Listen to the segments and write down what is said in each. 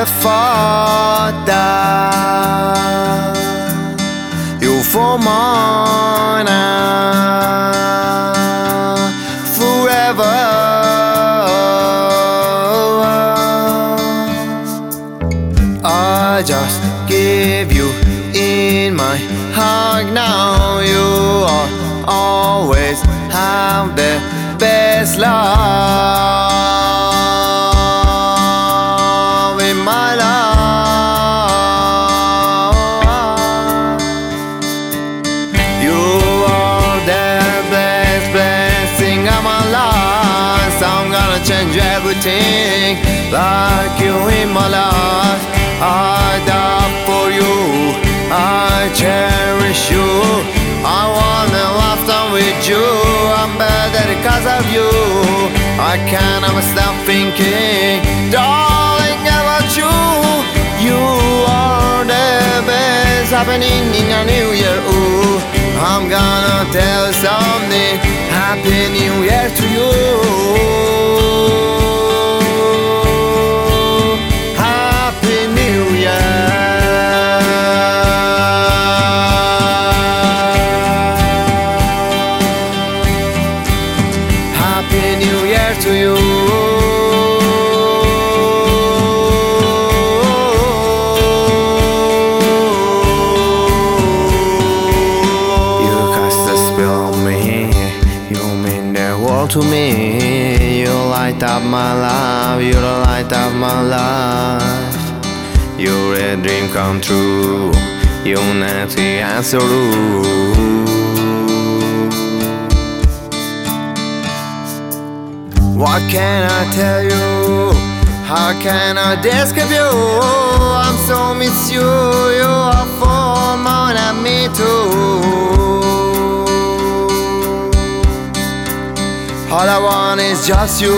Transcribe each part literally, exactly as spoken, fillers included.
never thought that you for mine forever. I just give you in my heart now. You are always have the best love in my life. You are the best blessing of my life. So I'm gonna change everything like you in my life. I die for you, I cherish you, I wanna lifetime with you. I'm better because of you. I can't ever stop thinking, darling, about you. You are the best happening in a new year. Ooh, I'm gonna tell something, Happy New Year to you. To you. You cast a spell on me, you mean the world to me. You light up my life, you're the light of my life. You're a dream come true, you're not the answer. What can I tell you? How can I describe you? I'm so miss you. You are for more than me too. All I want is just you.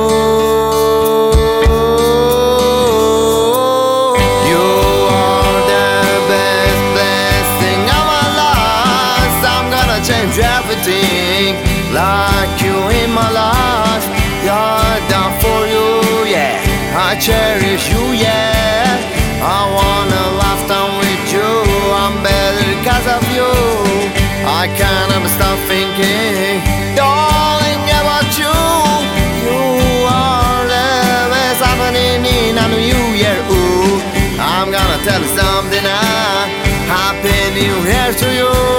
You are the best blessing of my life. So I'm gonna change everything like you in my life. You're down for you, yeah. I cherish you, yeah. I wanna lifetime with you. I'm better because of you. I can't ever stop thinking, darling, about you. You are the best happening in a new year. Ooh, I'm gonna tell you something now. Happy New Year to you.